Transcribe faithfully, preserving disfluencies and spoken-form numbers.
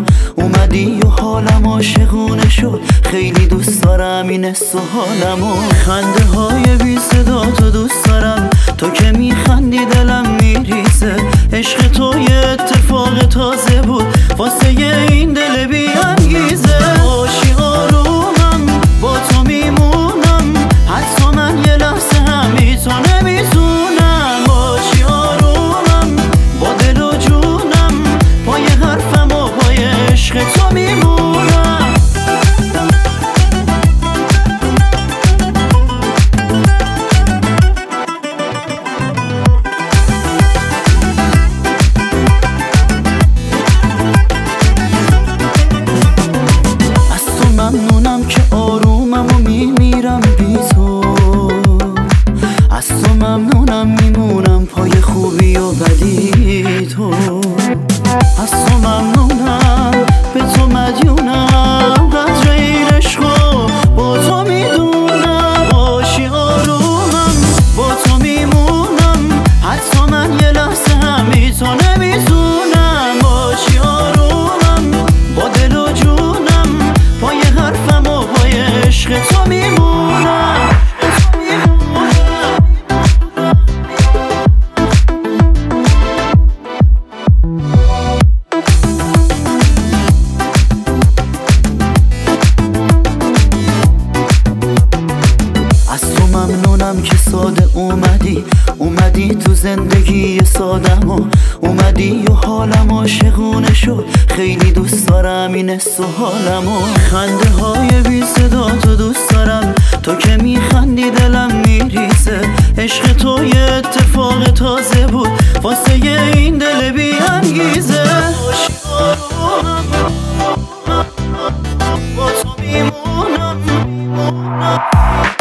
اومدی و حالم عاشقونه شد، خیلی دوست دارم این حس و حالمو. خنده های بی صدا تو دوست دارم، تو که میخندی دلم میریزه. عشق تو یه اتفاق تازه بود واسه این دل بی انگیزه. باشی آرومم با تو میمونم، حتی من یه لحظه هم بی تو نمیتونم. باشی آرومم با دل و جونم، پای حرفم و پای عشق تو میمونم. از تو ممنونم که آرومم و میمیرم بی تو. از تو ممنونم میمونم پای خوبی و بدی تو. از تو ممنونم به تو مدیونم، قدر این عشقو با تو میدونم. باشی آرومم با تو میمونم، حتی من یه لحظه هم بی تو نمیتونم. باشی آرومم با دل و جونم، پای حرفم و پای عشق تو میمونم. از تو ممنونم که ساده اومدی، اومدی تو زندگی سادم و اومدی و حالم عاشقونه شد، خیلی دوست دارم این حس و حالمو. خنده های بی صدا تو دوست دارم، تو که میخندی دلم میریزه. عشق تو یه اتفاق تازه بود واسه این دل بی انگیزه. باشی آرومم با تو میمونم.